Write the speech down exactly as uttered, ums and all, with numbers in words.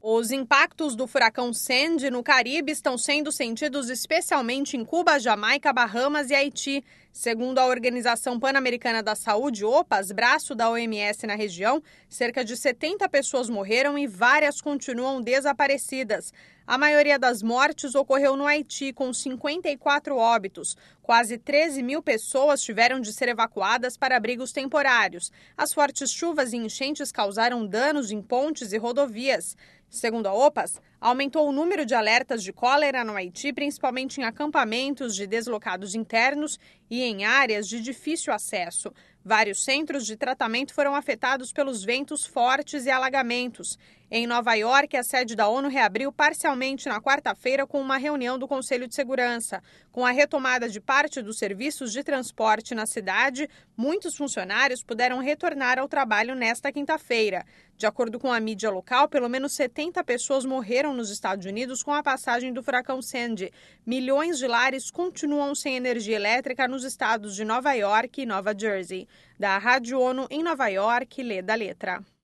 Os impactos do furacão Sandy no Caribe estão sendo sentidos especialmente em Cuba, Jamaica, Bahamas e Haiti. Segundo a Organização Pan-Americana da Saúde, OPAS, braço da O M S na região, cerca de setenta pessoas morreram e várias continuam desaparecidas. A maioria das mortes ocorreu no Haiti, com cinquenta e quatro óbitos. Quase treze mil pessoas tiveram de ser evacuadas para abrigos temporários. As fortes chuvas e enchentes causaram danos em pontes e rodovias. Segundo a OPAS, aumentou o número de alertas de cólera no Haiti, principalmente em acampamentos de deslocados internos e em áreas de difícil acesso. Vários centros de tratamento foram afetados pelos ventos fortes e alagamentos. Em Nova York, a sede da ONU reabriu parcialmente na quarta-feira com uma reunião do Conselho de Segurança. Com a retomada de parte dos serviços de transporte na cidade, muitos funcionários puderam retornar ao trabalho nesta quinta-feira. De acordo com a mídia local, pelo menos setenta pessoas morreram nos Estados Unidos com a passagem do furacão Sandy. Milhões de lares continuam sem energia elétrica nos estados de Nova York e Nova Jersey. Da Rádio ONU em Nova York, Lê da Letra.